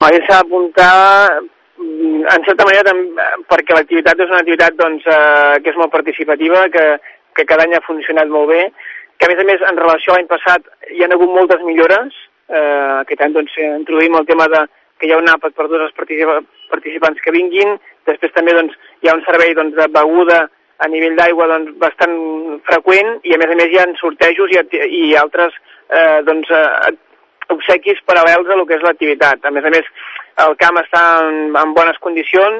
Home, s'ha d'apuntar, en certa manera, perquè l'activitat és una activitat que és molt participativa, que cada any ha funcionat molt bé, que a més, en relació a l'any passat, hi ha hagut moltes millores. Aquest any introduïm el tema que hi ha un àpat per tots els participants que vinguin. Després també hi ha un servei de beguda a nivell d'aigua bastant freqüent, i a més hi ha sortejos i altres obsequis paral·lels a lo que és l'activitat. A més, el camp està en bones condicions.